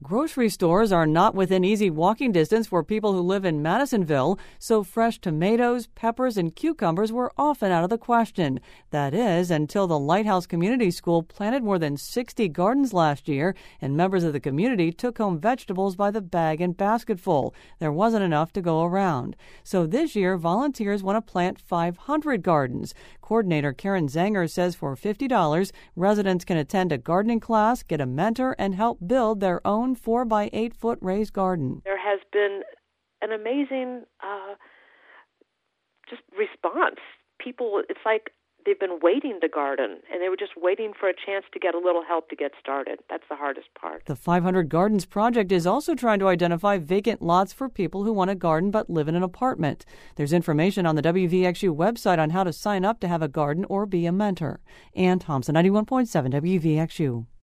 Grocery stores are not within easy walking distance for people who live in Madisonville, so fresh tomatoes, peppers, and cucumbers were often out of the question. That is, until the Lighthouse Community School planted more than 60 gardens last year, and members of the community took home vegetables by the bag and basketful. There wasn't enough to go around. So this year, volunteers want to plant 500 gardens. Coordinator Karen Zanger says for $50, residents can attend a gardening class, get a mentor, and help build their own 4 by 8 foot raised garden. There has been an amazing just response. People, it's like they've been waiting to garden, and they were just waiting for a chance to get a little help to get started. That's the hardest part. The 500 Gardens project is also trying to identify vacant lots for people who want a garden but live in an apartment. There's information on the WVXU website on how to sign up to have a garden or be a mentor. Ann Thompson, 91.7 WVXU.